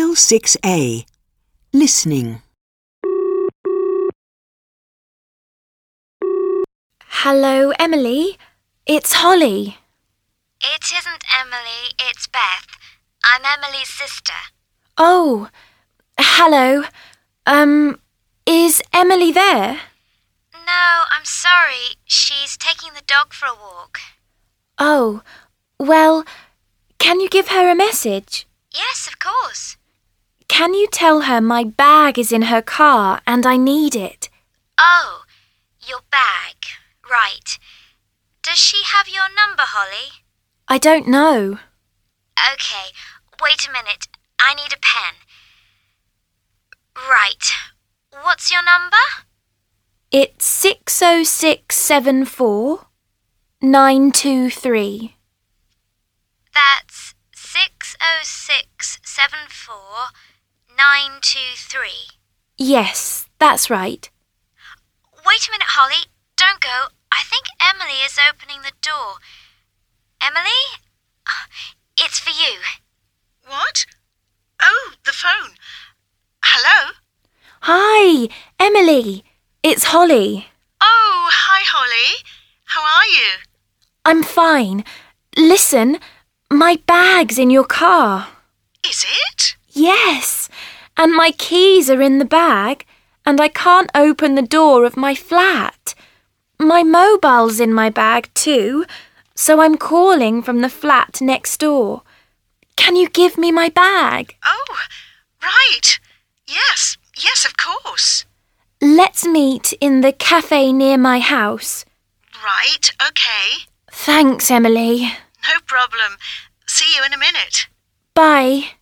Drill 6A. Listening. Hello, Emily. It's Holly. It isn't Emily, it's Beth. I'm Emily's sister. Oh, hello. Is Emily there? No, I'm sorry. She's taking the dog for a walk. Oh, well, can you give her a message? Yes, of course. Can you tell her my bag is in her car and I need it? Oh, your bag. Right. Does she have your number, Holly? I don't know. Okay, wait a minute. I need a pen. Right. What's your number? It's 60674 923. That's 60674 923. Yes, that's right. Wait a minute, Holly. Don't go. I think Emily is opening the door. Emily? It's for you. What? Oh, the phone. Hello? Hi, Emily. It's Holly. Oh, hi, Holly. How are you? I'm fine. Listen, my bag's in your car. Is it? Yes, and my keys are in the bag, and I can't open the door of my flat. My mobile's in my bag too, so I'm calling from the flat next door. Can you give me my bag? Oh, right. Yes, of course. Let's meet in the cafe near my house. Right, okay. Thanks, Emily. No problem. See you in a minute. Bye.